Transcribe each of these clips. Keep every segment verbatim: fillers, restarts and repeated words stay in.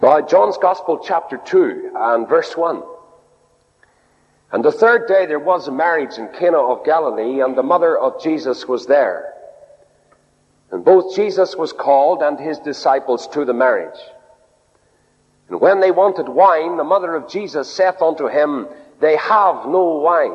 Now, John's Gospel, chapter two, and verse one. And the third day there was a marriage in Cana of Galilee, and the mother of Jesus was there. And both Jesus was called and his disciples to the marriage. And when they wanted wine, the mother of Jesus saith unto him, They have no wine.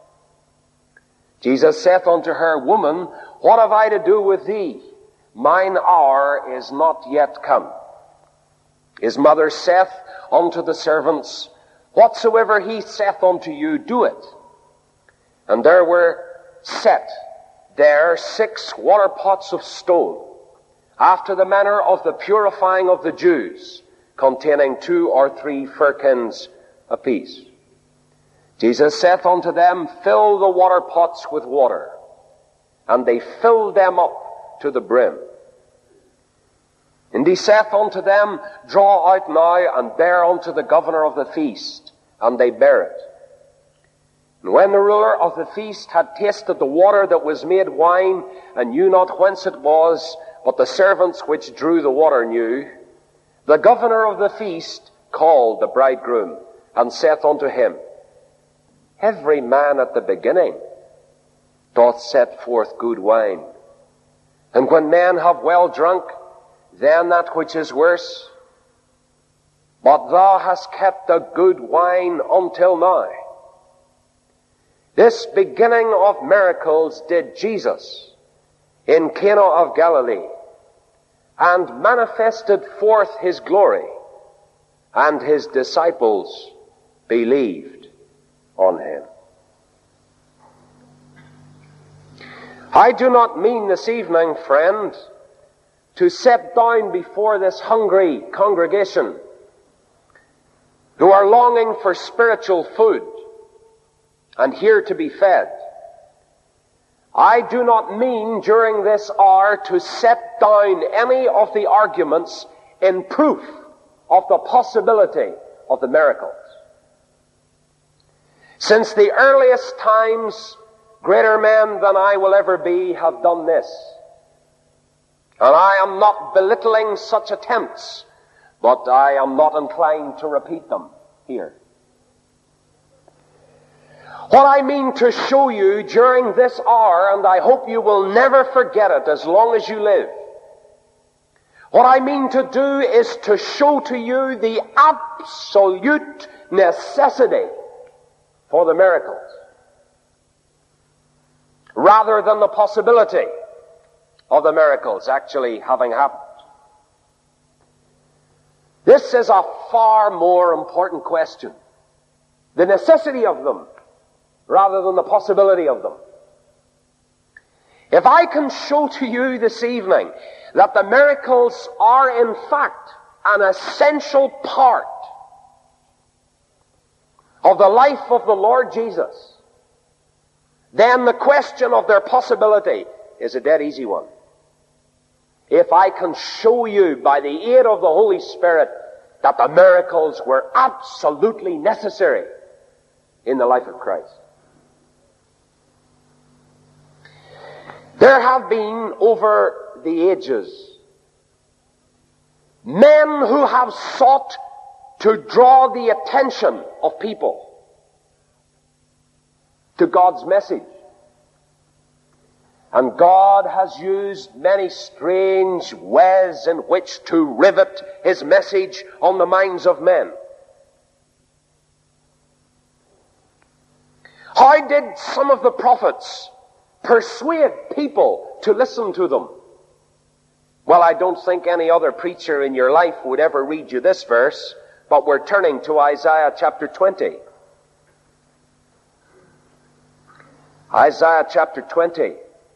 Jesus saith unto her, Woman, what have I to do with thee? Mine hour is not yet come. His mother saith unto the servants, Whatsoever he saith unto you, do it. And there were set there six water pots of stone, after the manner of the purifying of the Jews, containing two or three firkins apiece. Jesus saith unto them, Fill the water pots with water. And they filled them up to the brim. And he saith unto them, Draw out now, and bear unto the governor of the feast. And they bare it. And when the ruler of the feast had tasted the water that was made wine, and knew not whence it was, but the servants which drew the water knew, the governor of the feast called the bridegroom, and saith unto him, Every man at the beginning doth set forth good wine. And when men have well drunk, then that which is worse. But thou hast kept the good wine until now. This beginning of miracles did Jesus in Cana of Galilee, and manifested forth his glory, and his disciples believed on him. I do not mean this evening, friend, to sit down before this hungry congregation who are longing for spiritual food and here to be fed. I do not mean during this hour to set down any of the arguments in proof of the possibility of the miracles. Since the earliest times, greater men than I will ever be have done this. And I am not belittling such attempts, but I am not inclined to repeat them here. What I mean to show you during this hour, and I hope you will never forget it as long as you live, what I mean to do is to show to you the absolute necessity for the miracles, rather than the possibility of the miracles actually having happened. This is a far more important question. The necessity of them, rather than the possibility of them. If I can show to you this evening that the miracles are in fact an essential part of the life of the Lord Jesus, then the question of their possibility is a dead easy one. If I can show you by the aid of the Holy Spirit that the miracles were absolutely necessary in the life of Christ. There have been over the ages men who have sought to draw the attention of people to God's message. And God has used many strange ways in which to rivet his message on the minds of men. How did some of the prophets persuade people to listen to them? Well, I don't think any other preacher in your life would ever read you this verse, but we're turning to Isaiah chapter twenty. Isaiah chapter twenty.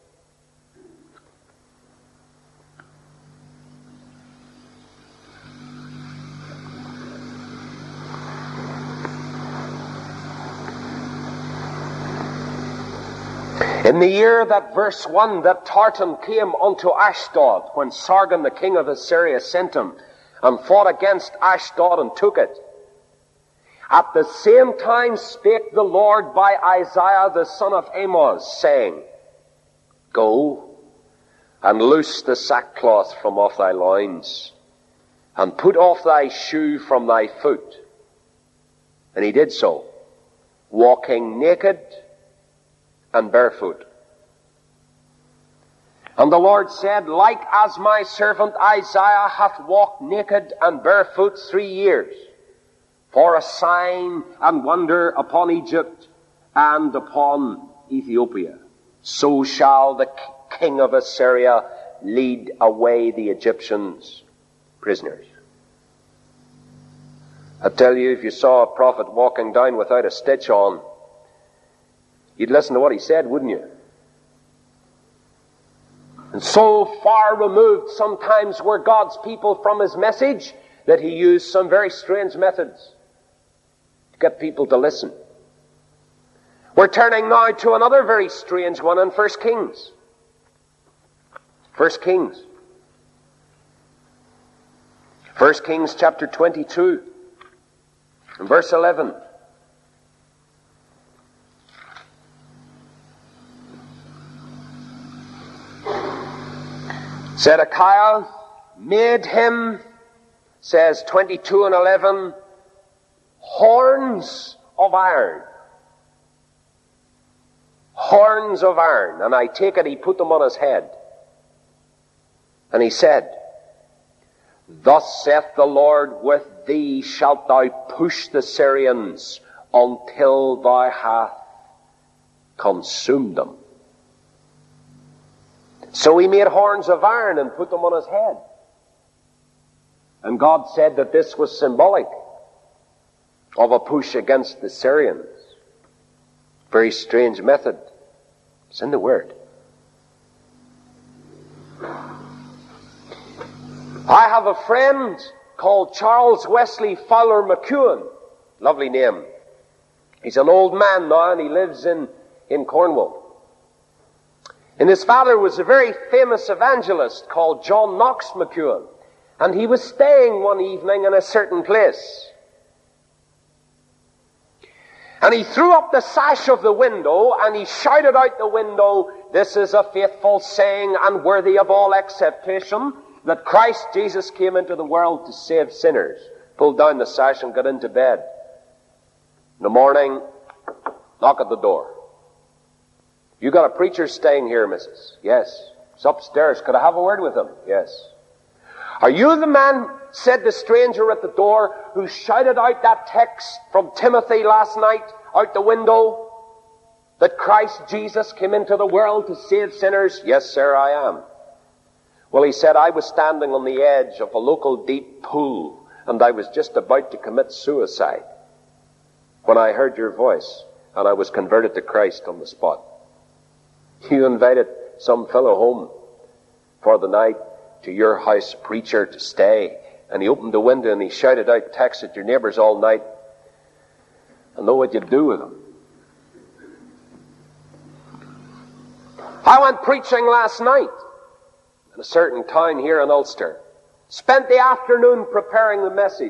In the year that verse one, that Tartan came unto Ashdod, when Sargon the king of Assyria sent him, and fought against Ashdod and took it. At the same time spake the Lord by Isaiah the son of Amoz, saying, Go, and loose the sackcloth from off thy loins, and put off thy shoe from thy foot. And he did so, walking naked and barefoot. And the Lord said, like as my servant Isaiah hath walked naked and barefoot three years, for a sign and wonder upon Egypt and upon Ethiopia, so shall the king of Assyria lead away the Egyptians prisoners. I tell you, if you saw a prophet walking down without a stitch on, you'd listen to what he said, wouldn't you? And so far removed sometimes were God's people from his message that he used some very strange methods to get people to listen. We're turning now to another very strange one in First Kings. First Kings. First Kings chapter twenty-two and verse eleven. Zedekiah made him, says twenty-two and eleven, horns of iron. Horns of iron. And I take it he put them on his head. And he said, thus saith the Lord, with thee shalt thou push the Syrians until thou hast consumed them. So he made horns of iron and put them on his head. And God said that this was symbolic of a push against the Syrians. Very strange method. It's in the Word. I have a friend called Charles Wesley Fowler McEwen. Lovely name. He's an old man now and he lives in, in Cornwall. And his father was a very famous evangelist called John Knox McEwen. And he was staying one evening in a certain place. And he threw up the sash of the window and he shouted out the window, this is a faithful saying and worthy of all acceptation, that Christ Jesus came into the world to save sinners. Pulled down the sash and got into bed. In the morning, knock at the door. You got a preacher staying here, missus? Yes. He's upstairs. Could I have a word with him? Yes. Are you the man, said the stranger at the door, who shouted out that text from Timothy last night out the window, that Christ Jesus came into the world to save sinners? Yes, sir, I am. Well, he said, I was standing on the edge of a local deep pool, and I was just about to commit suicide when I heard your voice, and I was converted to Christ on the spot. You invited some fellow home for the night to your house preacher to stay, and he opened the window and he shouted out texts at your neighbours all night. I know what you'd do with them. I went preaching last night in a certain town here in Ulster. Spent the afternoon preparing the message.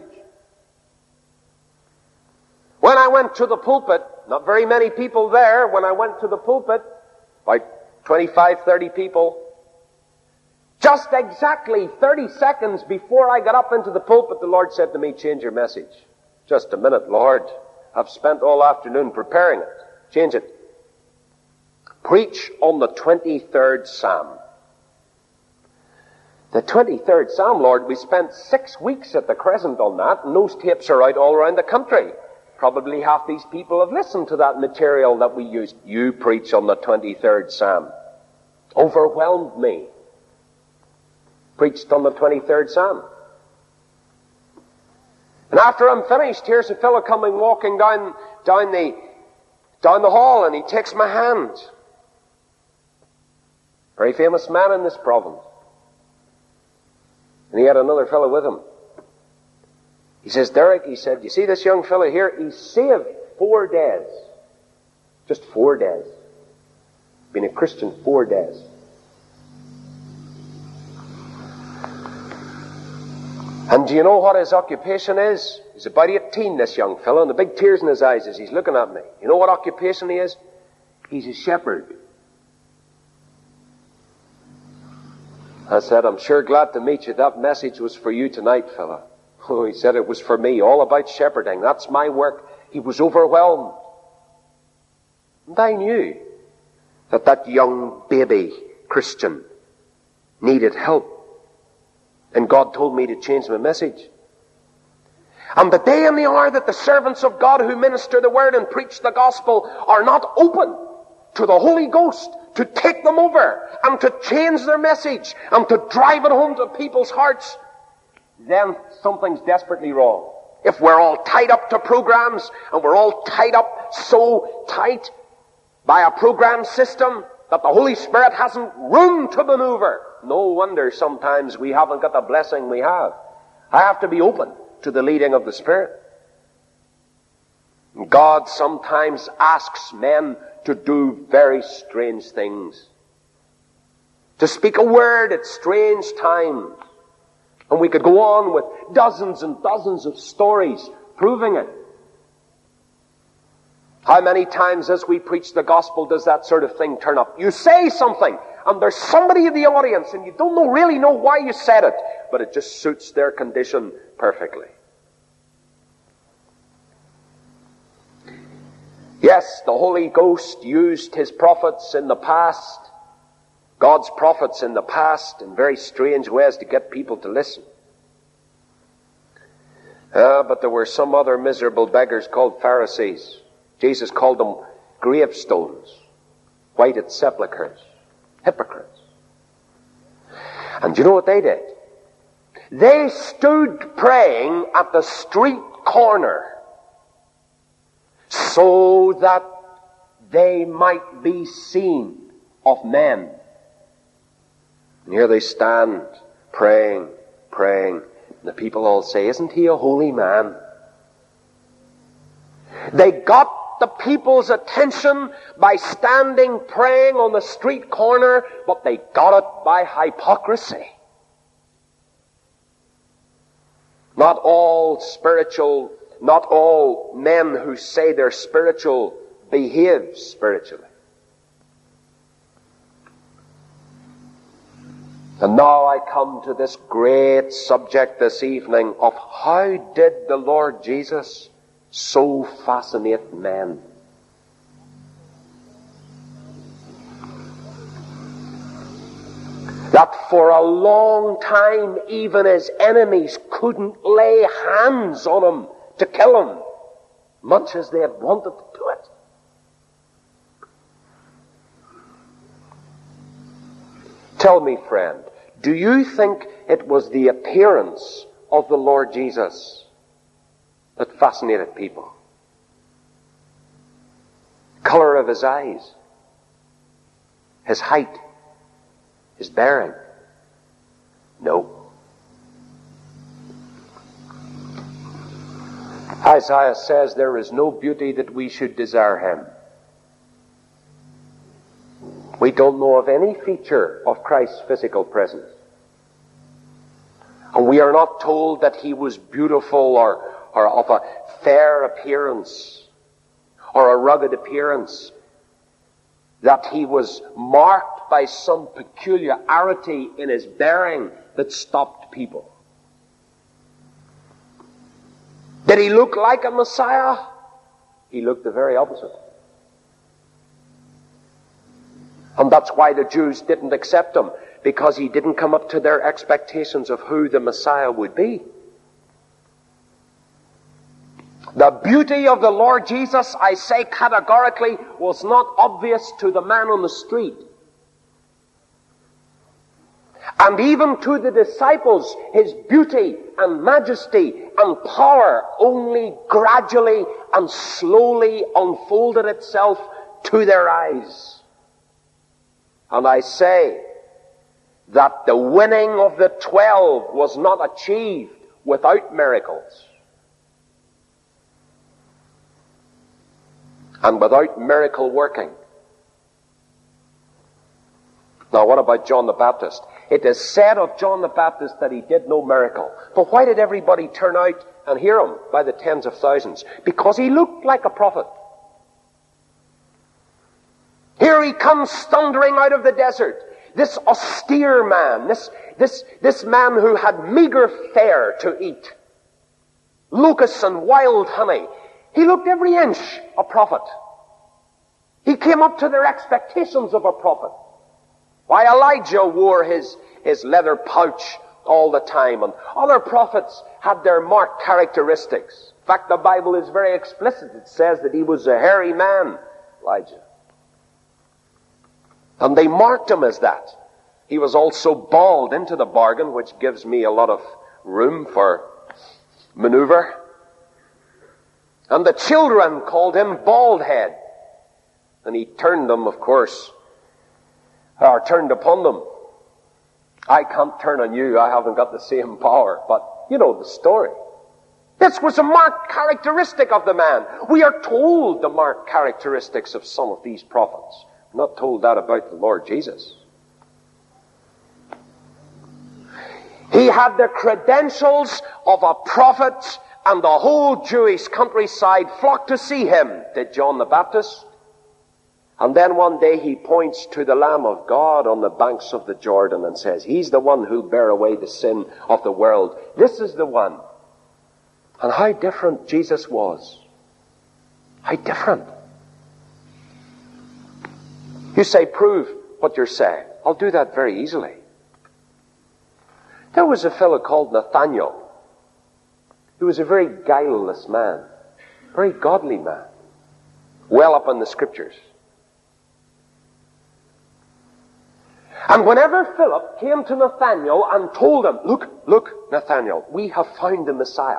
When I went to the pulpit, not very many people there, when I went to the pulpit, about twenty-five, thirty people, just exactly thirty seconds before I got up into the pulpit, the Lord said to me, change your message. Just a minute, Lord. I've spent all afternoon preparing it. Change it. Preach on the twenty-third Psalm. The twenty-third Psalm, Lord, we spent six weeks at the Crescent on that, and those tapes are out all around the country. Probably half these people have listened to that material that we used. You preach on the twenty-third Psalm. Overwhelmed me. Preached on the twenty-third Psalm. And after I'm finished, here's a fellow coming walking down, down the, down the hall, and he takes my hand. Very famous man in this province. And he had another fellow with him. He says, Derek, he said, you see this young fellow here? He's saved four days. Just four days. Been a Christian four days. And do you know what his occupation is? He's about eighteen, this young fellow, and the big tears in his eyes as he's looking at me. You know what occupation he is? He's a shepherd. I said, I'm sure glad to meet you. That message was for you tonight, fella. Oh, he said it was for me, all about shepherding. That's my work. He was overwhelmed. And I knew that that young baby Christian needed help. And God told me to change my message. And the day and the hour that the servants of God who minister the word and preach the gospel are not open to the Holy Ghost to take them over and to change their message and to drive it home to people's hearts, then something's desperately wrong. If we're all tied up to programs and we're all tied up so tight by a program system that the Holy Spirit hasn't room to maneuver, no wonder sometimes we haven't got the blessing we have. I have to be open to the leading of the Spirit. God sometimes asks men to do very strange things. To speak a word at strange times. And we could go on with dozens and dozens of stories proving it. How many times as we preach the gospel does that sort of thing turn up? You say something, and there's somebody in the audience, and you don't know, really know why you said it, but it just suits their condition perfectly. Yes, the Holy Ghost used His prophets in the past, God's prophets in the past, in very strange ways to get people to listen. Uh, but there were some other miserable beggars called Pharisees. Jesus called them gravestones, whited sepulchres, hypocrites. And you know what they did? They stood praying at the street corner so that they might be seen of men. And here they stand praying, praying. And the people all say, isn't he a holy man? They got the people's attention by standing praying on the street corner, but they got it by hypocrisy. Not all spiritual, not all men who say they're spiritual behave spiritually. And now I come to this great subject this evening of how did the Lord Jesus so fascinate men? That for a long time even his enemies couldn't lay hands on him to kill him, much as they had wanted to do it. Tell me, friend, do you think it was the appearance of the Lord Jesus that fascinated people? Color of his eyes, his height, his bearing? No. Isaiah says there is no beauty that we should desire him. We don't know of any feature of Christ's physical presence. And we are not told that he was beautiful or, or of a fair appearance or a rugged appearance, that he was marked by some peculiarity in his bearing that stopped people. Did he look like a Messiah? He looked the very opposite. And that's why the Jews didn't accept him, because he didn't come up to their expectations of who the Messiah would be. The beauty of the Lord Jesus, I say categorically, was not obvious to the man on the street. And even to the disciples, his beauty and majesty and power only gradually and slowly unfolded itself to their eyes. And I say that the winning of the twelve was not achieved without miracles. And without miracle working. Now what about John the Baptist? It is said of John the Baptist that he did no miracle. But why did everybody turn out and hear him by the tens of thousands? Because he looked like a prophet. Here he comes thundering out of the desert. this austere man, this, this, this man who had meager fare to eat, locusts and wild honey. He looked every inch a prophet. He came up to their expectations of a prophet. Why, Elijah wore his, his leather pouch all the time, and other prophets had their marked characteristics. In fact, the Bible is very explicit. It says that he was a hairy man, Elijah. And they marked him as that. He was also bald into the bargain, which gives me a lot of room for maneuver. And the children called him Bald Head. And he turned them, of course, or turned upon them. I can't turn on you. I haven't got the same power. But you know the story. This was a marked characteristic of the man. We are told the marked characteristics of some of these prophets. We're not told that about the Lord Jesus. He had the credentials of a prophet, and the whole Jewish countryside flocked to see him, did John the Baptist. And then one day he points to the Lamb of God on the banks of the Jordan and says, he's the one who'll bear away the sin of the world. This is the one. And how different Jesus was. How different. You say, prove what you're saying. I'll do that very easily. There was a fellow called Nathaniel. He was a very guileless man. Very godly man. Well up in the scriptures. And whenever Philip came to Nathanael and told him, look, look, Nathanael, we have found the Messiah.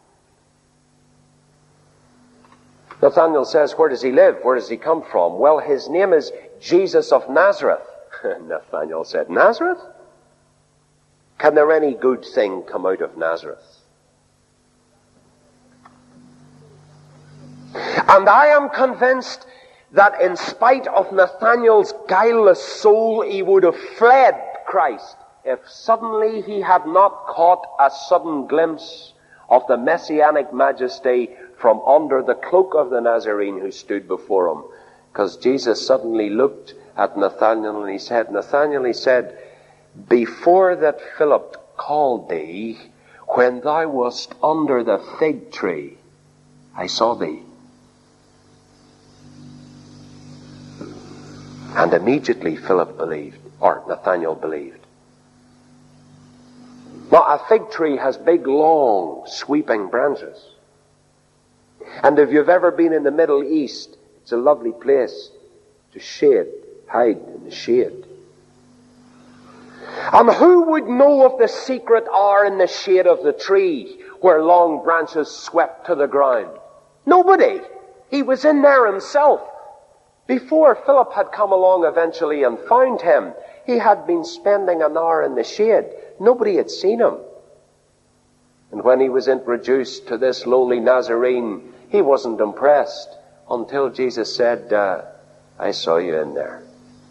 Nathanael says, where does he live? Where does he come from? Well, his name is Jesus of Nazareth. Nathanael said, Nazareth? Can there any good thing come out of Nazareth? And I am convinced that in spite of Nathanael's guileless soul, he would have fled Christ if suddenly he had not caught a sudden glimpse of the messianic majesty from under the cloak of the Nazarene who stood before him. Because Jesus suddenly looked at Nathanael and he said, Nathanael, he said, before that Philip called thee, when thou wast under the fig tree, I saw thee. And immediately Philip believed, or Nathanael believed. Now, a fig tree has big, long, sweeping branches. And if you've ever been in the Middle East, it's a lovely place to shade, hide in the shade. And who would know of the secret hour in the shade of the tree where long branches swept to the ground? Nobody. He was in there himself. Before Philip had come along eventually and found him, he had been spending an hour in the shade. Nobody had seen him. And when he was introduced to this lowly Nazarene, he wasn't impressed until Jesus said, uh, I saw you in there.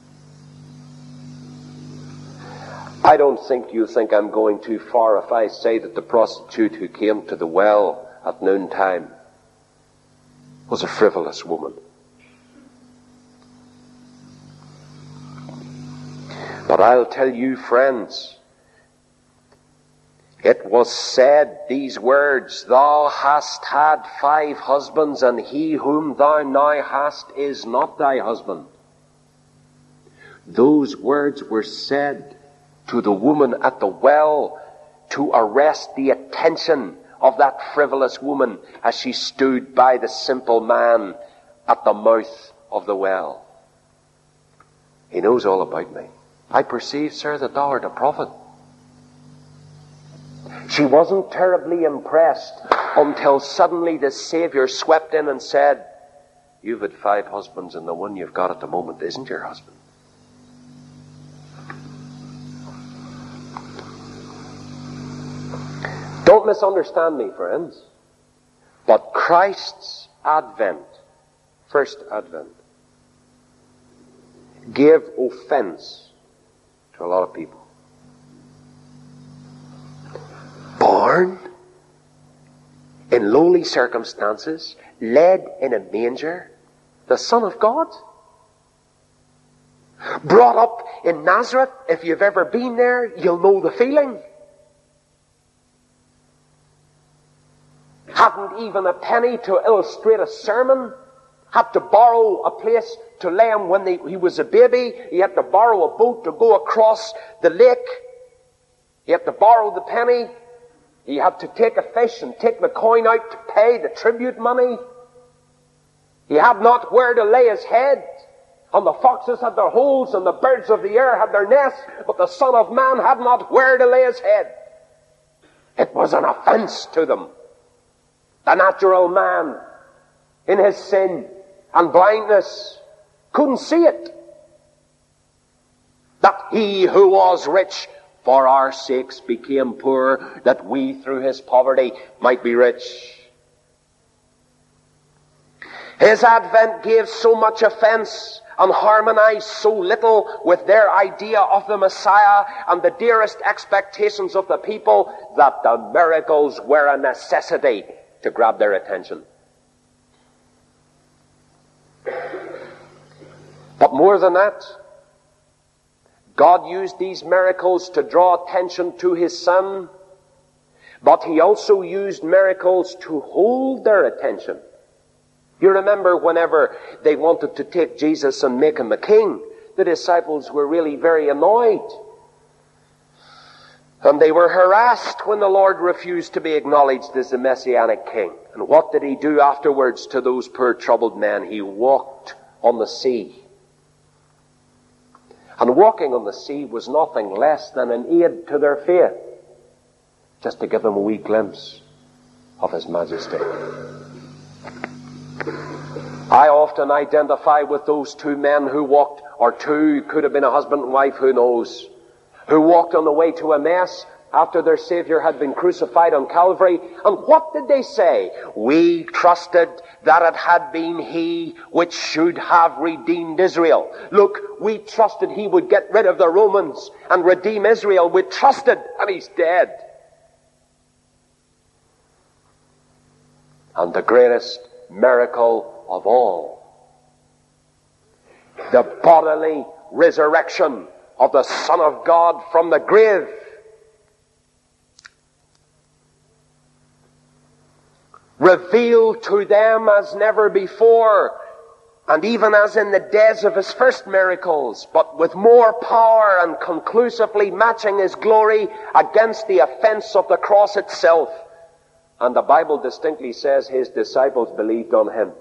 I don't think you think I'm going too far if I say that the prostitute who came to the well at noontime was a frivolous woman. But I'll tell you, friends, it was said these words, thou hast had five husbands, and he whom thou now hast is not thy husband. Those words were said to the woman at the well to arrest the attention of that frivolous woman as she stood by the simple man at the mouth of the well. He knows all about me. I perceive, sir, that thou art a prophet. She wasn't terribly impressed until suddenly the Savior swept in and said, you've had five husbands and the one you've got at the moment isn't your husband. Don't misunderstand me, friends. But Christ's advent, first advent, gave offense to a lot of people. Born in lowly circumstances, led in a manger, the Son of God. Brought up in Nazareth, if you've ever been there, you'll know the feeling. Hadn't even a penny to illustrate a sermon. Had to borrow a place to lay him when they, he was a baby. He had to borrow a boat to go across the lake. He had to borrow the penny. He had to take a fish and take the coin out to pay the tribute money. He had not where to lay his head. And the foxes had their holes and the birds of the air had their nests, but the Son of Man had not where to lay his head. It was an offense to them. The natural man, in his sin and blindness, couldn't see it. That he who was rich for our sakes became poor, that we through his poverty might be rich. His advent gave so much offense and harmonized so little with their idea of the Messiah and the dearest expectations of the people that the miracles were a necessity to grab their attention. But more than that, God used these miracles to draw attention to his Son, but he also used miracles to hold their attention. You remember whenever they wanted to take Jesus and make him a king, the disciples were really very annoyed. And they were harassed when the Lord refused to be acknowledged as the Messianic king. And what did he do afterwards to those poor troubled men? He walked on the sea. And walking on the sea was nothing less than an aid to their faith, just to give them a wee glimpse of his majesty. I often identify with those two men who walked, or two, could have been a husband and wife, who knows, who walked on the way to Emmaus after their Savior had been crucified on Calvary. And what did they say? We trusted that it had been he which should have redeemed Israel. Look, we trusted he would get rid of the Romans and redeem Israel. We trusted, and he's dead. And the greatest miracle of all, the bodily resurrection of the Son of God from the grave. Revealed to them as never before, and even as in the days of his first miracles, but with more power and conclusively matching his glory against the offense of the cross itself. And the Bible distinctly says his disciples believed on him.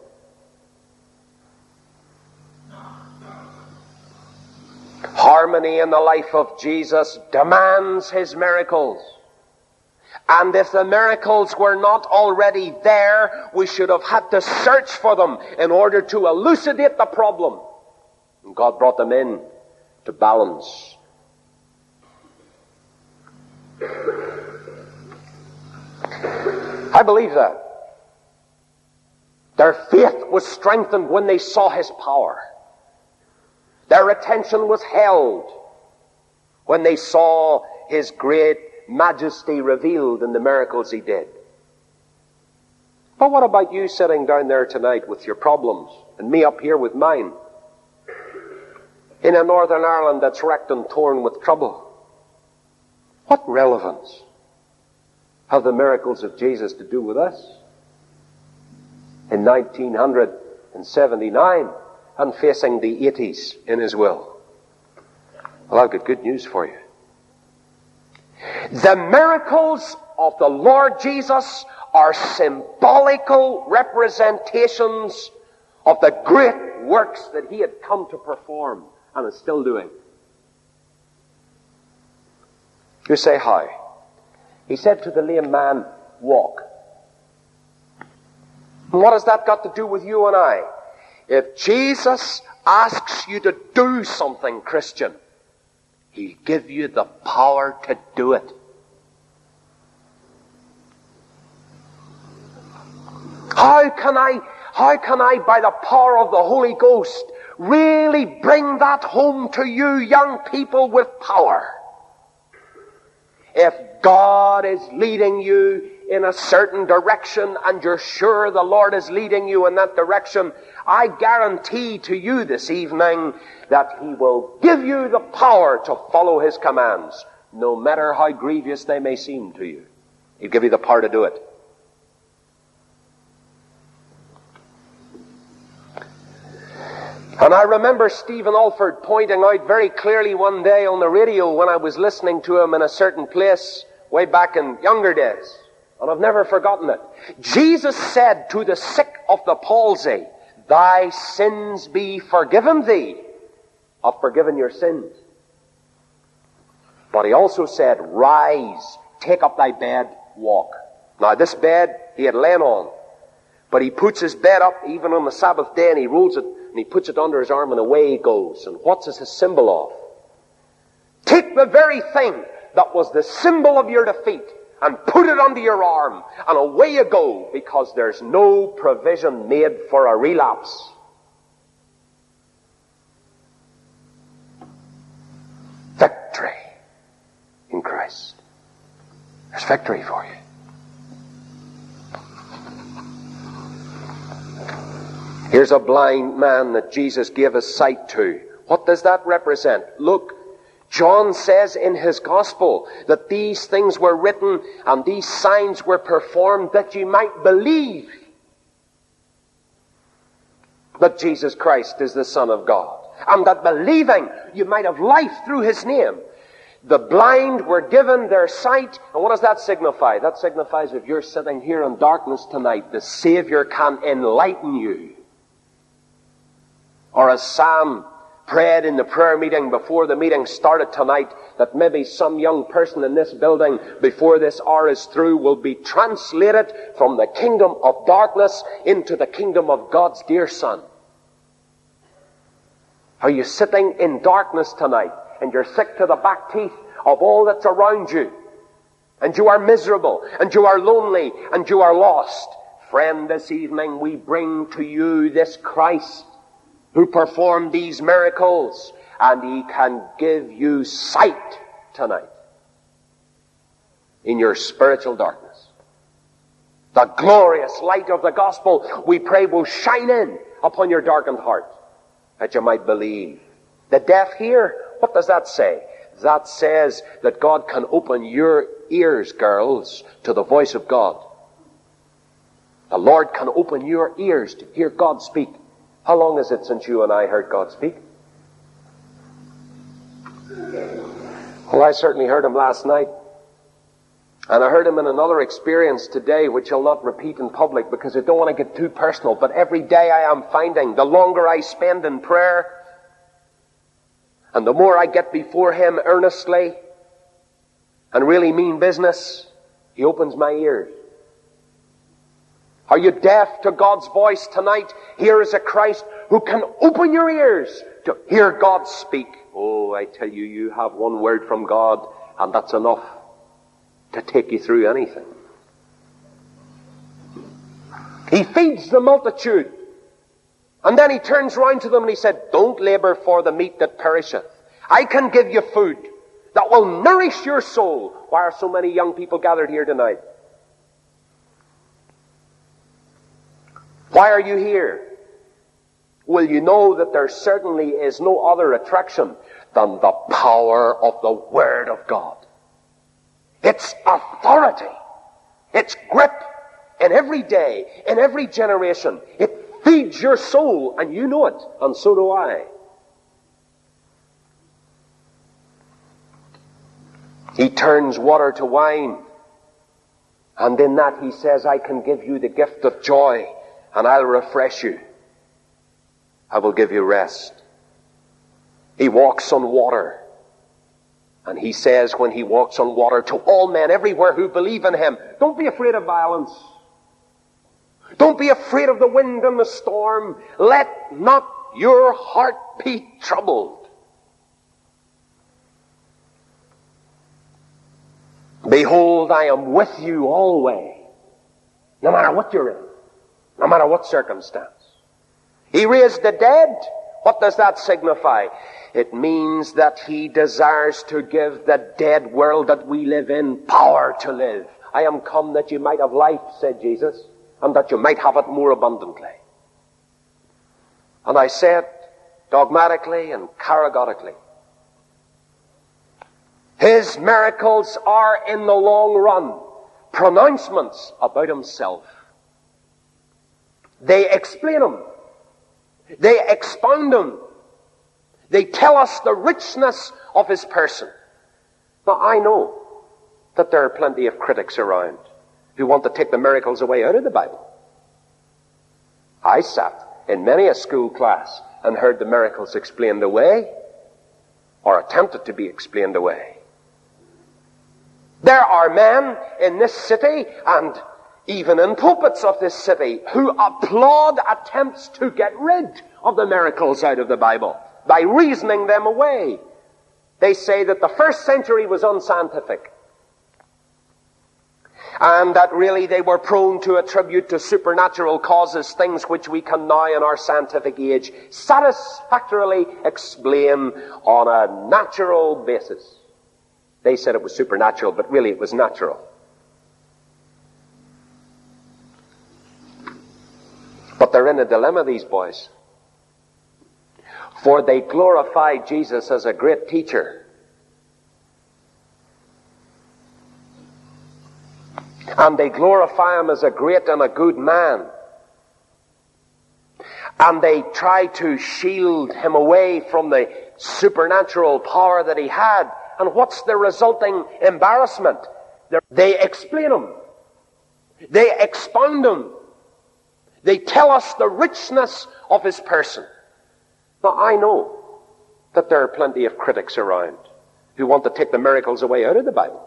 Harmony in the life of Jesus demands his miracles. And if the miracles were not already there, we should have had to search for them in order to elucidate the problem. And God brought them in to balance. I believe that. Their faith was strengthened when they saw his power. Their attention was held when they saw his great majesty revealed in the miracles he did. But what about you sitting down there tonight with your problems, and me up here with mine, in a Northern Ireland that's wrecked and torn with trouble? What relevance have the miracles of Jesus to do with us in nineteen seventy-nine and facing the eighties in his will? Well, I've got good news for you. The miracles of the Lord Jesus are symbolical representations of the great works that he had come to perform and is still doing. You say, how? He said to the lame man, walk. And what has that got to do with you and I? If Jesus asks you to do something, Christian, he'll give you the power to do it. How can I, how can I, by the power of the Holy Ghost, really bring that home to you, young people, with power? If God is leading you in a certain direction and you're sure the Lord is leading you in that direction, I guarantee to you this evening that He will give you the power to follow His commands, no matter how grievous they may seem to you. He'll give you the power to do it. And I remember Stephen Alford pointing out very clearly one day on the radio when I was listening to him in a certain place way back in younger days. And I've never forgotten it. Jesus said to the sick of the palsy, "Thy sins be forgiven thee." I've forgiven your sins. But He also said, "Rise, take up thy bed, walk." Now this bed He had lain on. But He puts His bed up even on the Sabbath day and He rolls it and He puts it under His arm and away He goes. And what's this a symbol of? Take the very thing that was the symbol of your defeat and put it under your arm and away you go, because there's no provision made for a relapse. Victory in Christ. There's victory for you. Here's a blind man that Jesus gave His sight to. What does that represent? Look, John says in his gospel that these things were written and these signs were performed that you might believe that Jesus Christ is the Son of God, and that believing you might have life through His name. The blind were given their sight, and what does that signify? That signifies if you're sitting here in darkness tonight, the Savior can enlighten you. Or as Sam prayed in the prayer meeting before the meeting started tonight, that maybe some young person in this building before this hour is through will be translated from the kingdom of darkness into the kingdom of God's dear Son. Are you sitting in darkness tonight and you're sick to the back teeth of all that's around you, and you are miserable and you are lonely and you are lost? Friend, this evening we bring to you this Christ who performed these miracles, and He can give you sight tonight in your spiritual darkness. The glorious light of the gospel, we pray, will shine in upon your darkened heart, that you might believe. The deaf hear. What does that say? That says that God can open your ears, girls, to the voice of God. The Lord can open your ears to hear God speak. How long is it since you and I heard God speak? Well, I certainly heard Him last night. And I heard Him in another experience today, which I'll not repeat in public because I don't want to get too personal. But every day I am finding, the longer I spend in prayer, and the more I get before Him earnestly and really mean business, He opens my ears. Are you deaf to God's voice tonight? Here is a Christ who can open your ears to hear God speak. Oh, I tell you, you have one word from God, and that's enough to take you through anything. He feeds the multitude. And then He turns round to them and He said, "Don't labor for the meat that perisheth. I can give you food that will nourish your soul." Why are so many young people gathered here tonight? Why are you here? Well, you know that there certainly is no other attraction than the power of the Word of God. Its authority, its grip in every day, in every generation. It feeds your soul, and you know it, and so do I. He turns water to wine, and in that He says, "I can give you the gift of joy, and I'll refresh you. I will give you rest." He walks on water. And He says when He walks on water to all men everywhere who believe in Him, don't be afraid of violence. Don't be afraid of the wind and the storm. Let not your heart be troubled. Behold, I am with you always, no matter what you're in. No matter what circumstance. He raised the dead. What does that signify? It means that He desires to give the dead world that we live in power to live. I am come that you might have life, said Jesus, and that you might have it more abundantly. And I say it dogmatically and categorically. His miracles are, in the long run, pronouncements about himself. They explain him. They expound him. They tell us the richness of his person. Now, I know that there are plenty of critics around who want to take the miracles away out of the Bible. I sat in many a school class and heard the miracles explained away, or attempted to be explained away. There are men in this city, and even in pulpits of this city, who applaud attempts to get rid of the miracles out of the Bible by reasoning them away. They say that the first century was unscientific, and that really they were prone to attribute to supernatural causes things which we can now in our scientific age satisfactorily explain on a natural basis. They said it was supernatural, but really it was natural. But they're in a dilemma, these boys. For they glorify Jesus as a great teacher. And they glorify him as a great and a good man. And they try to shield him away from the supernatural power that he had. And what's the resulting embarrassment? They explain him. They expound him. They tell us the richness of his person. Now, I know that there are plenty of critics around who want to take the miracles away out of the Bible.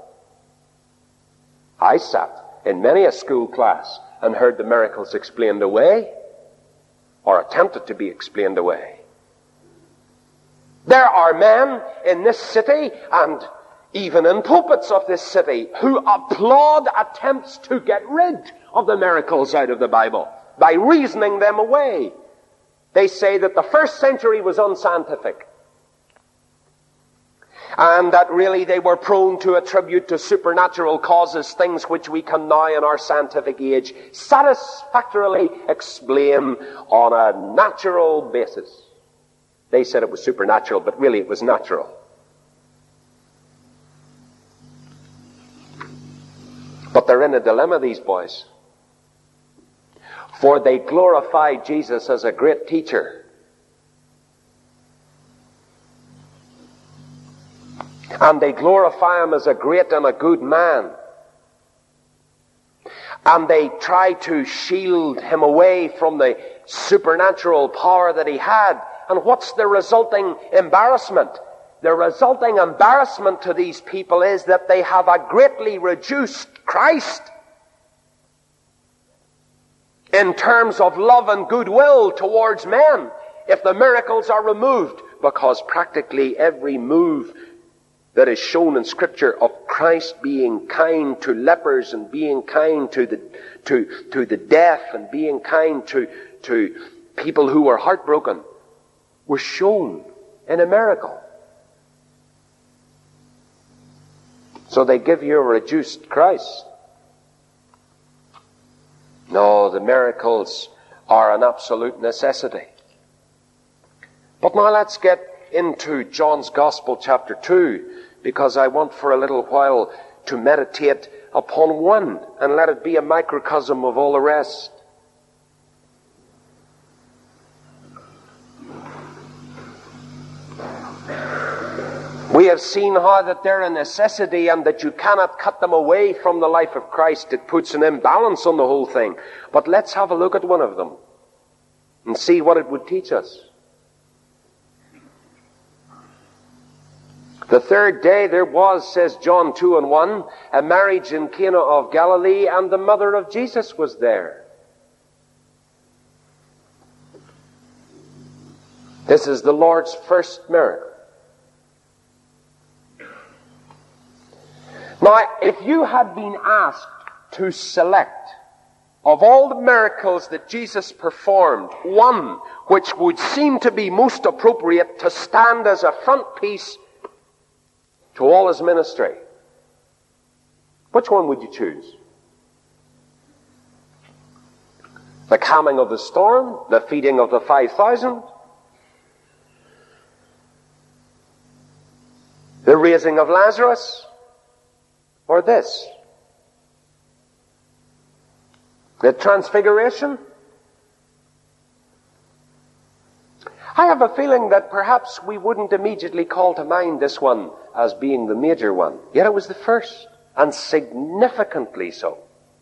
I sat in many a school class and heard the miracles explained away, or attempted to be explained away. There are men in this city, and even in pulpits of this city, who applaud attempts to get rid of the miracles out of the Bible by reasoning them away. They say that the first century was unscientific, and that really they were prone to attribute to supernatural causes things which we can now in our scientific age satisfactorily explain on a natural basis. They said it was supernatural, but really it was natural. But they're in a dilemma, these boys. For they glorify Jesus as a great teacher. And they glorify him as a great and a good man. And they try to shield him away from the supernatural power that he had. And what's the resulting embarrassment? The resulting embarrassment to these people is that they have a greatly reduced Christ in terms of love and goodwill towards men if the miracles are removed, because practically every move that is shown in Scripture of Christ being kind to lepers and being kind to the to to the deaf and being kind to to people who were heartbroken was shown in a miracle. So they give you a reduced Christ. No, the miracles are an absolute necessity. But now let's get into John's Gospel chapter two, because I want for a little while to meditate upon one and let it be a microcosm of all the rest. We have seen how that they're a necessity and that you cannot cut them away from the life of Christ. It puts an imbalance on the whole thing. But let's have a look at one of them and see what it would teach us. The third day there was, says John two and one, a marriage in Cana of Galilee, and the mother of Jesus was there. This is the Lord's first miracle. Now, if you had been asked to select, of all the miracles that Jesus performed, one which would seem to be most appropriate to stand as a frontispiece to all his ministry, Which one would you choose? The calming of the storm, the feeding of the five thousand, the raising of Lazarus, or this? The transfiguration? I have a feeling that perhaps we wouldn't immediately call to mind this one as being the major one. Yet it was the first, and significantly so.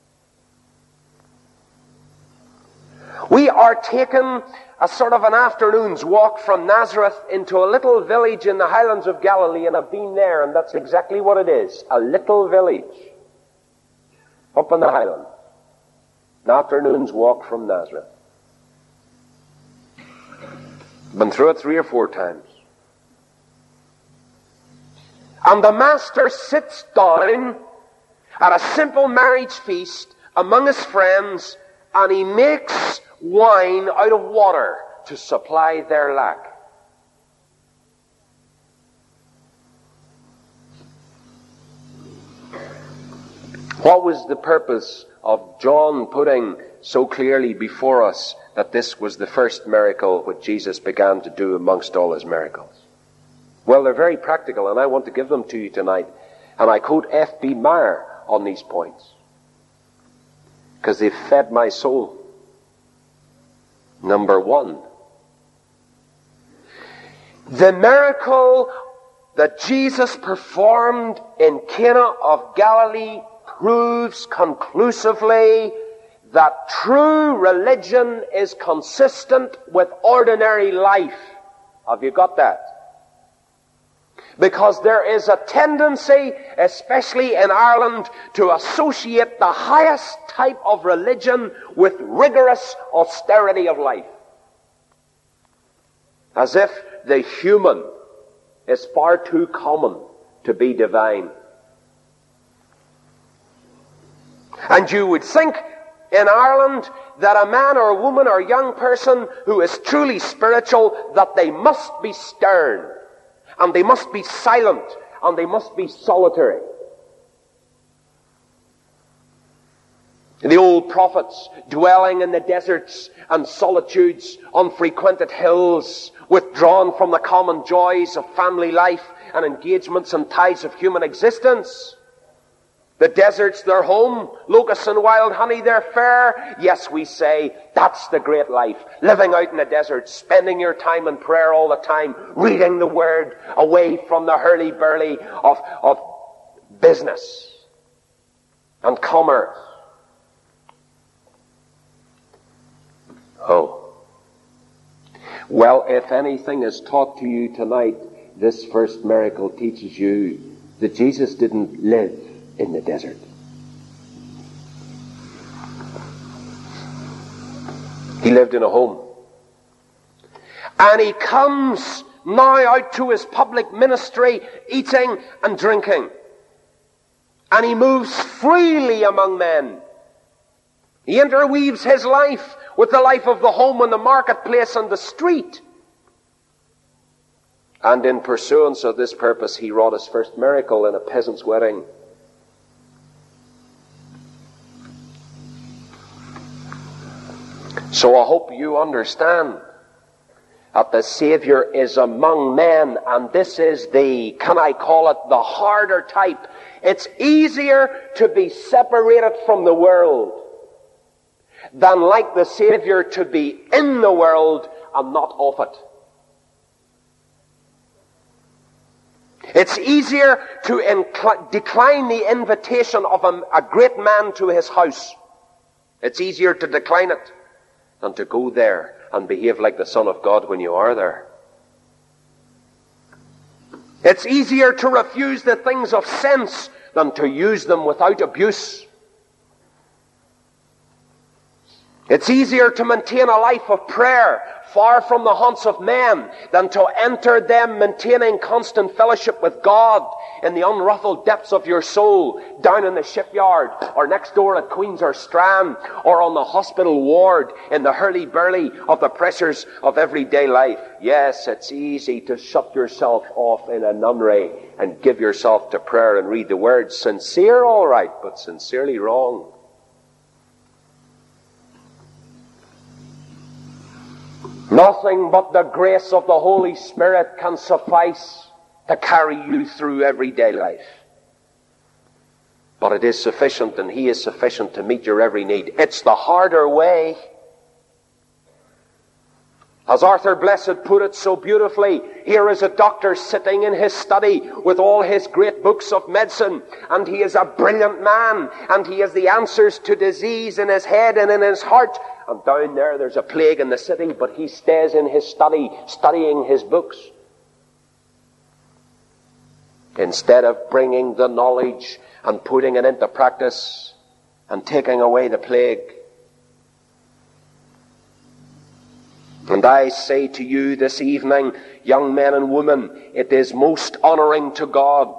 We are taken a sort of an afternoon's walk from Nazareth into a little village in the highlands of Galilee, and I've been there, and that's exactly what it is. A little village up in the highlands. An afternoon's walk from Nazareth. Been through it three or four times. And the master sits down at a simple marriage feast among his friends, and he makes wine out of water to supply their lack. What was the purpose of John putting so clearly before us that this was the first miracle which Jesus began to do amongst all his miracles? Well, they're very practical, and I want to give them to you tonight. And I quote F B Meyer on these points, because they've fed my soul. Number one, the miracle that Jesus performed in Cana of Galilee proves conclusively that true religion is consistent with ordinary life. Have you got that? Because there is a tendency, especially in Ireland, to associate the highest type of religion with rigorous austerity of life. As if the human is far too common to be divine. And you would think in Ireland that a man or a woman or a young person who is truly spiritual, that they must be stern, and they must be silent, and they must be solitary. The old prophets dwelling in the deserts and solitudes, unfrequented hills, withdrawn from the common joys of family life and engagements and ties of human existence. The deserts their home, locusts and wild honey their fare. Yes, we say, that's the great life. Living out in the desert, spending your time in prayer all the time, reading the Word, away from the hurly-burly of, of business and commerce. Oh. Well, if anything is taught to you tonight, this first miracle teaches you that Jesus didn't live in the desert. He lived in a home. And he comes now out to his public ministry, eating and drinking. And he moves freely among men. He interweaves his life with the life of the home and the marketplace and the street. And in pursuance of this purpose, he wrought his first miracle in a peasant's wedding. So I hope you understand that the Savior is among men, and this is the, can I call it, the harder type. It's easier to be separated from the world than, like the Savior, to be in the world and not of it. It's easier to incl- decline the invitation of a, a great man to his house. It's easier to decline it than to go there and behave like the Son of God when you are there. It's easier to refuse the things of sense than to use them without abuse. It's easier to maintain a life of prayer, far from the haunts of men, than to enter them maintaining constant fellowship with God in the unruffled depths of your soul, down in the shipyard, or next door at Queen's or Strand, or on the hospital ward, in the hurly-burly of the pressures of everyday life. Yes, it's easy to shut yourself off in a nunnery and give yourself to prayer and read the Word. Sincere, all right, but sincerely wrong. Nothing but the grace of the Holy Spirit can suffice to carry you through everyday life. But it is sufficient, and He is sufficient to meet your every need. It's the harder way. As Arthur Blessed put it so beautifully, here is a doctor sitting in his study with all his great books of medicine, and he is a brilliant man, and he has the answers to disease in his head and in his heart. And down there, there's a plague in the city, but he stays in his study, studying his books, instead of bringing the knowledge and putting it into practice and taking away the plague. And I say to you this evening, young men and women, it is most honoring to God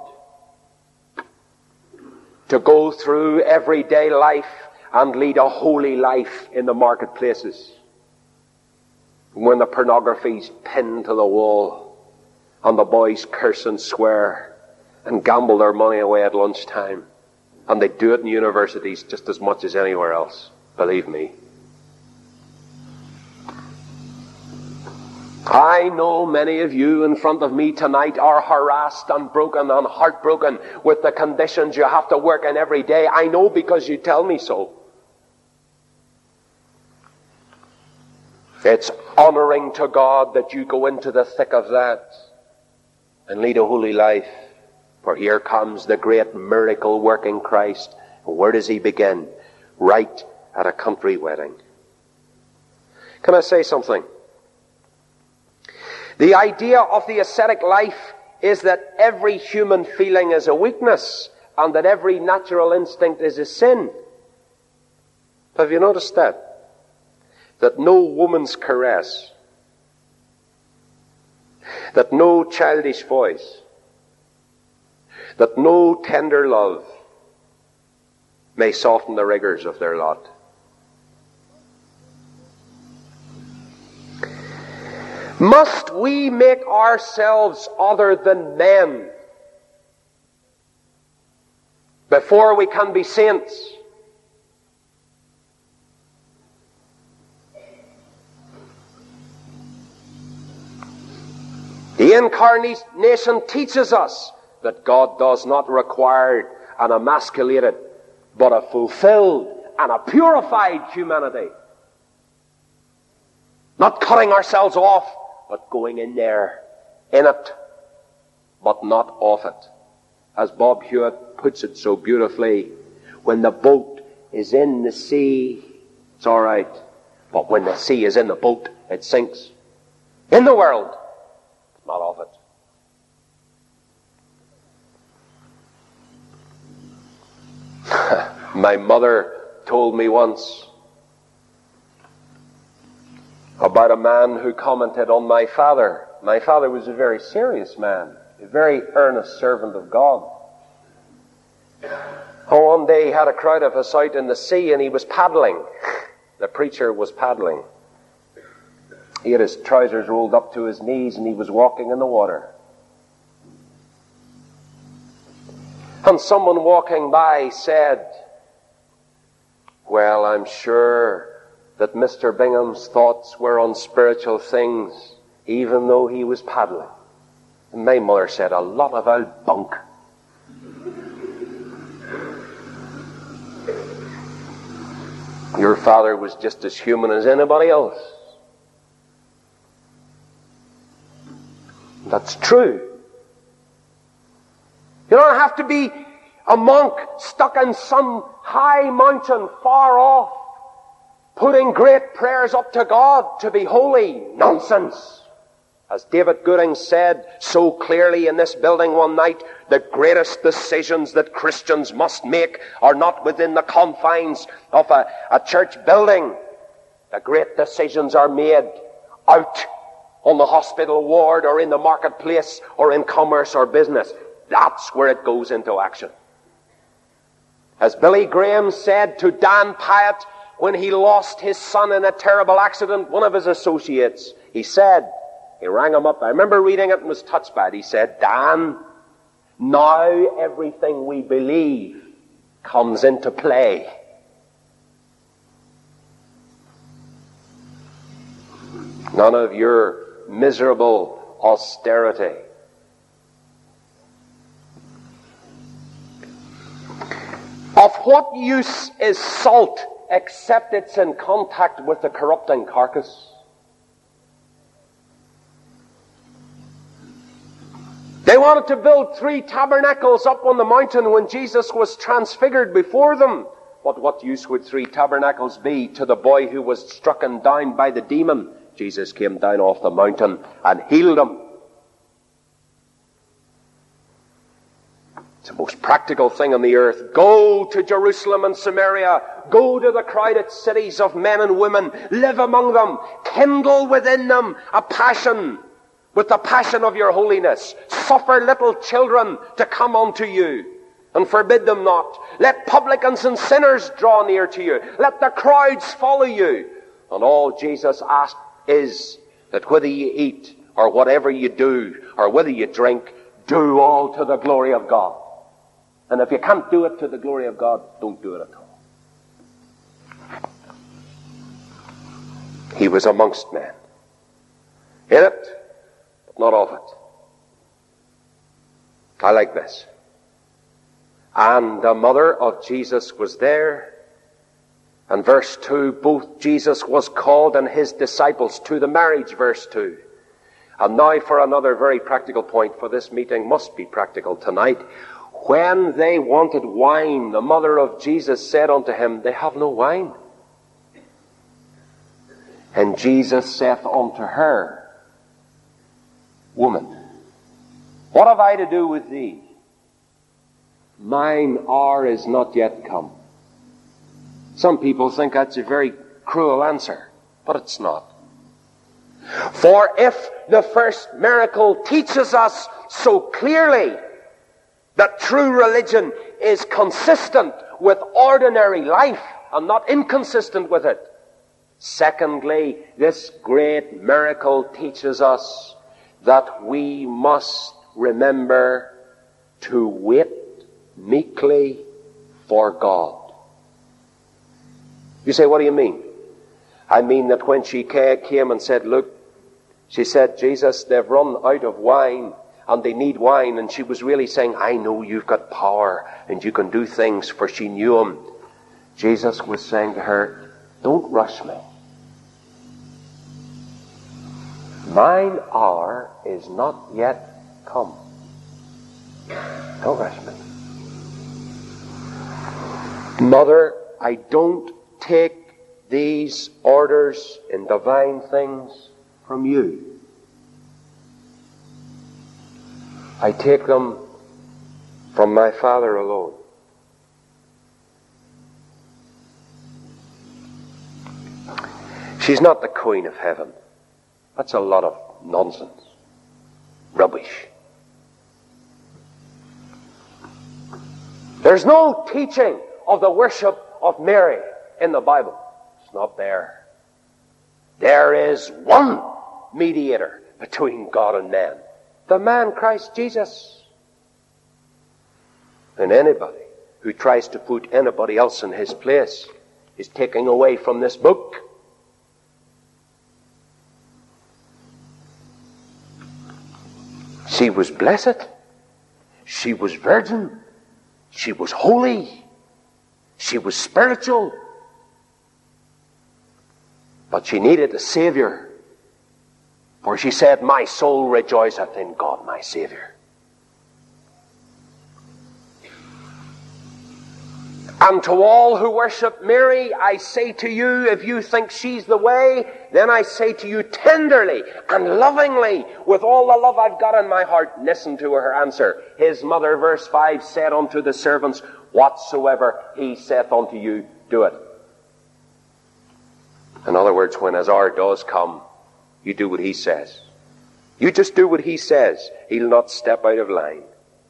to go through everyday life and lead a holy life in the marketplaces, when the pornography's pinned to the wall and the boys curse and swear and gamble their money away at lunchtime, and they do it in universities just as much as anywhere else, believe me. I know many of you in front of me tonight are harassed and broken and heartbroken with the conditions you have to work in every day. I know because you tell me so. It's honoring to God that you go into the thick of that and lead a holy life. For here comes the great miracle working Christ. And where does He begin? Right at a country wedding. Can I say something? The idea of the ascetic life is that every human feeling is a weakness and that every natural instinct is a sin. Have you noticed that? That no woman's caress, that no childish voice, that no tender love may soften the rigors of their lot. Must we make ourselves other than men before we can be saints? The Incarnation teaches us that God does not require an emasculated, but a fulfilled and a purified humanity. Not cutting ourselves off, but going in there, in it, but not off it. As Bob Hewitt puts it so beautifully, when the boat is in the sea, it's all right. But when the sea is in the boat, it sinks. In the world, not of it. My mother told me once about a man who commented on my father. My father was a very serious man, a very earnest servant of God. Oh, one day he had a crowd of us out in the sea and he was paddling. The preacher was paddling. He had his trousers rolled up to his knees and he was walking in the water. And someone walking by said, "Well, I'm sure that Mister Bingham's thoughts were on spiritual things, even though he was paddling." And my mother said, "A lot of old bunk." Your father was just as human as anybody else. That's true. You don't have to be a monk stuck in some high mountain far off, putting great prayers up to God to be holy. Nonsense. As David Gooding said so clearly in this building one night, the greatest decisions that Christians must make are not within the confines of a, a church building. The great decisions are made out on the hospital ward or in the marketplace or in commerce or business. That's where it goes into action. As Billy Graham said to Dan Pyatt when he lost his son in a terrible accident, one of his associates, he said, he rang him up, I remember reading it and was touched by it, he said, Dan, now everything we believe comes into play. None of your miserable austerity. Of what use is salt except it's in contact with the corrupting carcass? They wanted to build three tabernacles up on the mountain when Jesus was transfigured before them. But what use would three tabernacles be to the boy who was stricken down by the demon? Jesus came down off the mountain and healed him. It's the most practical thing on the earth. Go to Jerusalem and Samaria. Go to the crowded cities of men and women. Live among them. Kindle within them a passion with the passion of your holiness. Suffer little children to come unto you and forbid them not. Let publicans and sinners draw near to you. Let the crowds follow you. And all Jesus asked is that whether you eat or whatever you do or whether you drink, do all to the glory of God. And if you can't do it to the glory of God, don't do it at all. He was amongst men. In it, but not of it. I like this. And the mother of Jesus was there. And verse two, both Jesus was called and his disciples to the marriage, verse two. And now for another very practical point, for this meeting must be practical tonight. When they wanted wine, the mother of Jesus said unto him, they have no wine. And Jesus saith unto her, Woman, what have I to do with thee? Mine hour is not yet come. Some people think that's a very cruel answer, but it's not. For if the first miracle teaches us so clearly that true religion is consistent with ordinary life and not inconsistent with it, secondly, this great miracle teaches us that we must remember to wait meekly for God. You say, what do you mean? I mean that when she came and said, look, she said, Jesus, they've run out of wine and they need wine. And she was really saying, I know you've got power and you can do things, for she knew him. Jesus was saying to her, don't rush me. Mine hour is not yet come. Don't rush me. Mother, I don't take these orders in divine things from you. I take them from my Father alone. She's not the Queen of Heaven. That's a lot of nonsense. Rubbish. There's no teaching of the worship of Mary in the Bible. It's not there. There is one mediator between God and man. The man Christ Jesus. And anybody who tries to put anybody else in his place is taking away from this book. She was blessed. She was virgin. She was holy. She was spiritual. But she needed a Savior. For she said, my soul rejoiceth in God my Savior. And to all who worship Mary, I say to you, if you think she's the way, then I say to you tenderly and lovingly, with all the love I've got in my heart, listen to her answer. His mother, verse five, said unto the servants, whatsoever he saith unto you, do it. In other words, when his hour does come, You do what he says. You just do what he says. He'll not step out of line.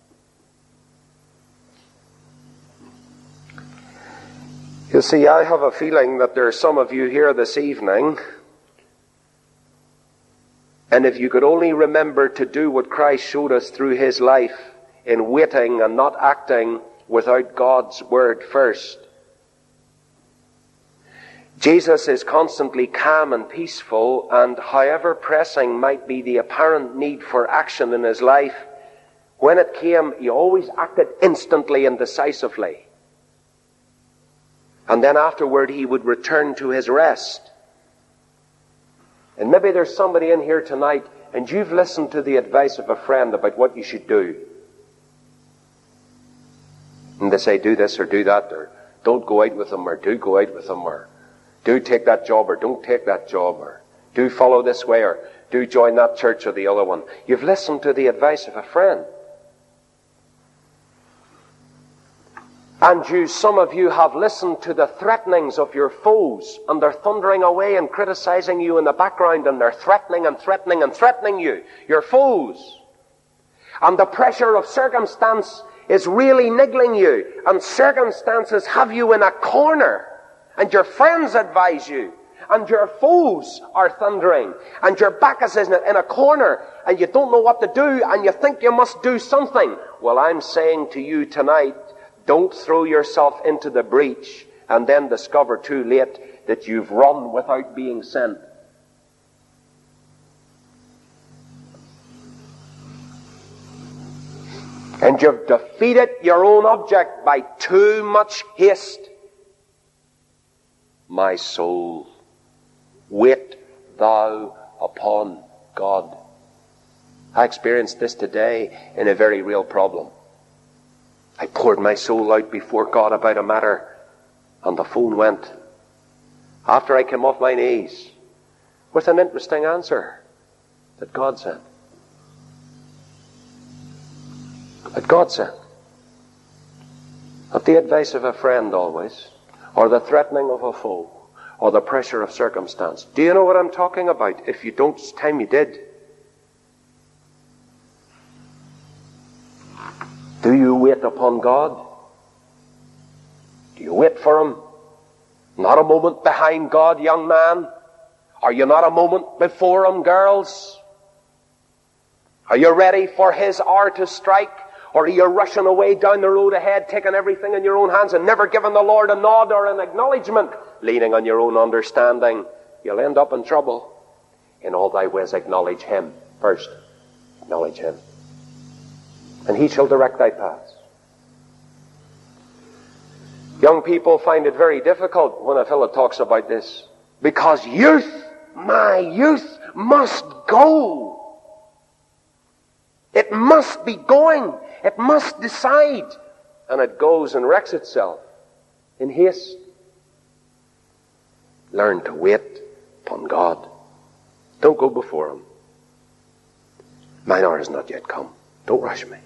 You see, I have a feeling that there are some of you here this evening, and if you could only remember to do what Christ showed us through his life in waiting and not acting without God's word first. Jesus is constantly calm and peaceful, and however pressing might be the apparent need for action in his life, when it came, he always acted instantly and decisively. And then afterward, he would return to his rest. And maybe there's somebody in here tonight, and you've listened to the advice of a friend about what you should do. And they say, do this or do that, or don't go out with them, or do go out with them, or do take that job, or don't take that job, or do follow this way, or do join that church or the other one. You've listened to the advice of a friend. And you, some of you have listened to the threatenings of your foes, and they're thundering away and criticizing you in the background, and they're threatening and threatening and threatening you, your foes. And the pressure of circumstance is really niggling you, and circumstances have you in a corner, and your friends advise you, and your foes are thundering, and your back is in a corner, and you don't know what to do, and you think you must do something. Well, I'm saying to you tonight, don't throw yourself into the breach and then discover too late that you've run without being sent. And you've defeated your own object by too much haste. My soul, wait thou upon God. I experienced this today in a very real problem. I poured my soul out before God about a matter, and the phone went. After I came off my knees, with an interesting answer that God sent. That God sent. Not the advice of a friend always, or the threatening of a foe, or the pressure of circumstance. Do you know what I'm talking about? If you don't, it's time you did. Do you wait upon God? Do you wait for him? Not a moment behind God, young man. Are you not a moment before him, girls? Are you ready for his hour to strike? Or are you rushing away down the road ahead, taking everything in your own hands and never giving the Lord a nod or an acknowledgement, leaning on your own understanding? You'll end up in trouble. In all thy ways acknowledge him first. Acknowledge him. And he shall direct thy paths. Young people find it very difficult when a fellow talks about this. Because youth, my youth, must go. It must be going. It must decide. And it goes and wrecks itself in haste. Learn to wait upon God. Don't go before him. Mine hour has not yet come. Don't rush me.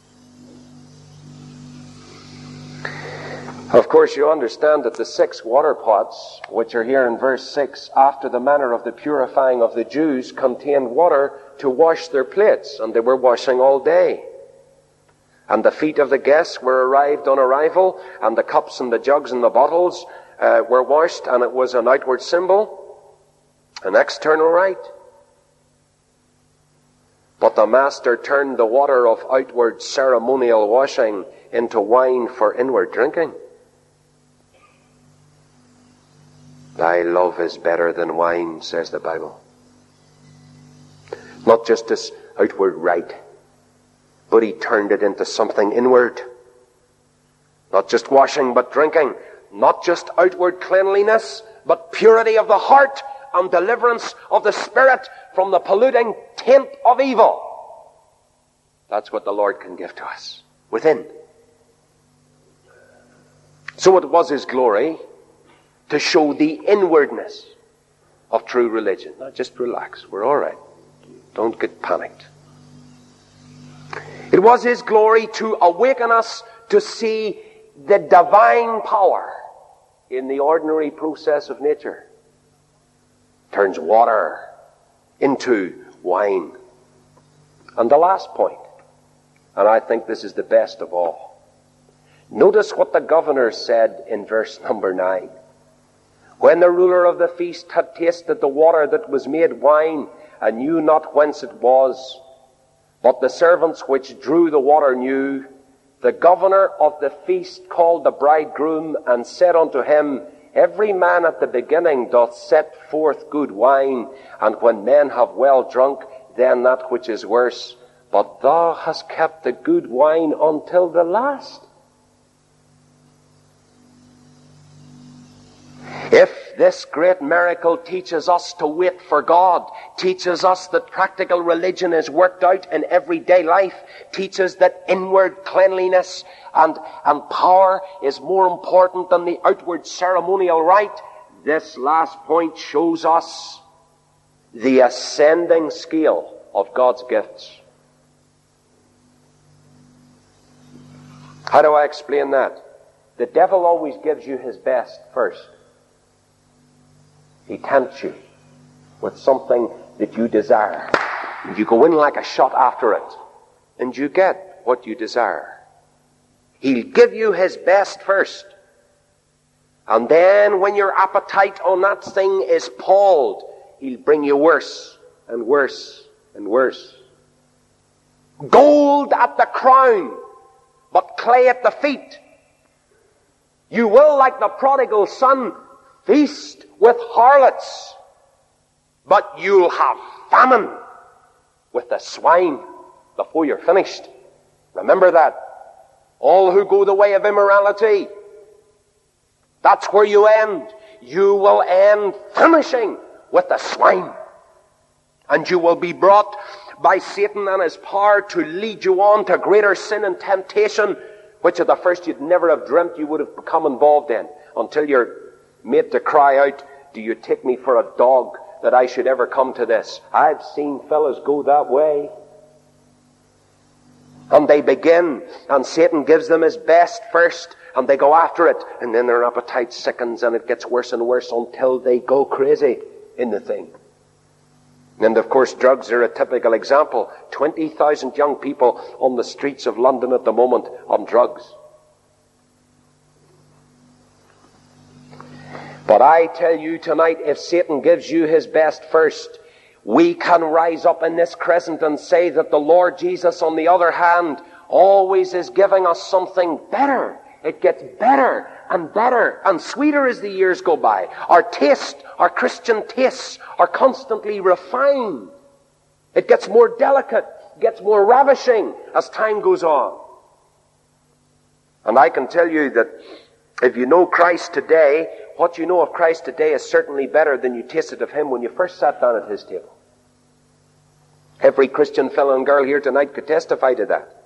Of course, you understand that the six water pots, which are here in verse six, after the manner of the purifying of the Jews, contained water to wash their plates, and they were washing all day. And the feet of the guests were arrived on arrival, and the cups and the jugs and the bottles uh, were washed, and it was an outward symbol, an external rite. But the Master turned the water of outward ceremonial washing into wine for inward drinking. Thy love is better than wine, says the Bible. Not just this outward rite, but he turned it into something inward. Not just washing, but drinking. Not just outward cleanliness, but purity of the heart and deliverance of the spirit from the polluting taint of evil. That's what the Lord can give to us within. So it was his glory to show the inwardness of true religion. Now just relax. We're all right. Don't get panicked. It was his glory to awaken us to see the divine power in the ordinary process of nature. Turns water into wine. And the last point, and I think this is the best of all. Notice what the governor said in verse number nine. When the ruler of the feast had tasted the water that was made wine, and knew not whence it was, but the servants which drew the water knew, the governor of the feast called the bridegroom, and said unto him, Every man at the beginning doth set forth good wine, and when men have well drunk, then that which is worse. But thou hast kept the good wine until the last. If this great miracle teaches us to wait for God, teaches us that practical religion is worked out in everyday life, teaches that inward cleanliness and, and power is more important than the outward ceremonial rite, this last point shows us the ascending scale of God's gifts. How do I explain that? The devil always gives you his best first. He tempts you with something that you desire. And you go in like a shot after it. And you get what you desire. He'll give you his best first. And then when your appetite on that thing is palled, he'll bring you worse and worse and worse. Gold at the crown, but clay at the feet. You will, like the prodigal son, feast with harlots, but you'll have famine with the swine before you're finished. Remember that. All who go the way of immorality, that's where you end. You will end finishing with the swine. And you will be brought by Satan and his power to lead you on to greater sin and temptation, which at the first you'd never have dreamt you would have become involved in, until you're made to cry out, do you take me for a dog that I should ever come to this? I've seen fellas go that way. And they begin, and Satan gives them his best first, and they go after it, and then their appetite sickens, and it gets worse and worse until they go crazy in the thing. And of course, drugs are a typical example. twenty thousand young people on the streets of London at the moment on drugs. But I tell you tonight, if Satan gives you his best first, we can rise up in this crescent and say that the Lord Jesus, on the other hand, always is giving us something better. It gets better and better and sweeter as the years go by. Our taste, our Christian tastes are constantly refined. It gets more delicate, gets more ravishing as time goes on. And I can tell you that if you know Christ today, what you know of Christ today is certainly better than you tasted of him when you first sat down at his table. Every Christian fellow and girl here tonight could testify to that.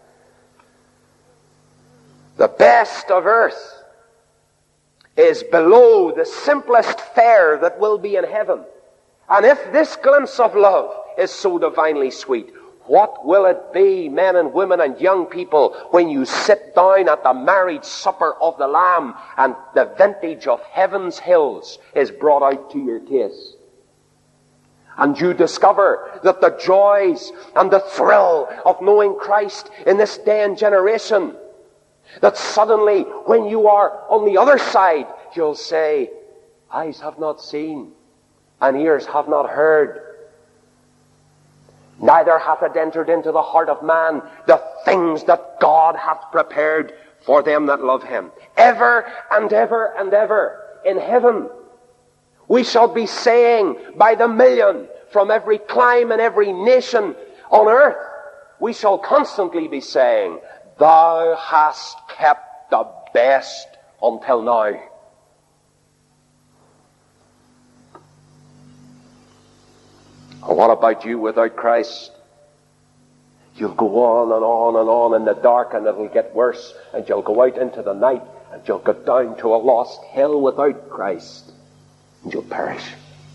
The best of earth is below the simplest fare that will be in heaven. And if this glimpse of love is so divinely sweet, what will it be, men and women and young people, when you sit down at the marriage supper of the Lamb and the vintage of heaven's hills is brought out to your taste? And you discover that the joys and the thrill of knowing Christ in this day and generation, that suddenly when you are on the other side, you'll say, eyes have not seen and ears have not heard, neither hath it entered into the heart of man the things that God hath prepared for them that love him. Ever and ever and ever in heaven, we shall be saying by the million from every clime and every nation on earth, we shall constantly be saying, Thou hast kept the best until now. And what about you without Christ? You'll go on and on and on in the dark, and it'll get worse, and you'll go out into the night, and you'll go down to a lost hell without Christ, and you'll perish.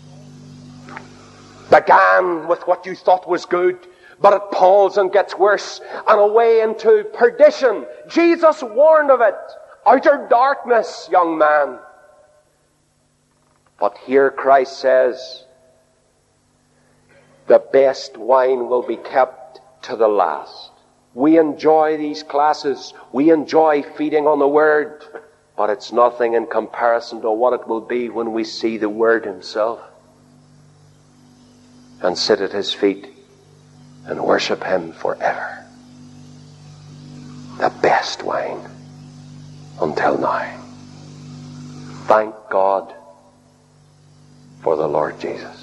Began with what you thought was good, but it palls and gets worse, and away into perdition. Jesus warned of it. Outer darkness, young man. But here Christ says, The best wine will be kept to the last. We enjoy these classes. We enjoy feeding on the Word. But it's nothing in comparison to what it will be when we see the Word Himself and sit at His feet and worship Him forever. The best wine until now. Thank God for the Lord Jesus.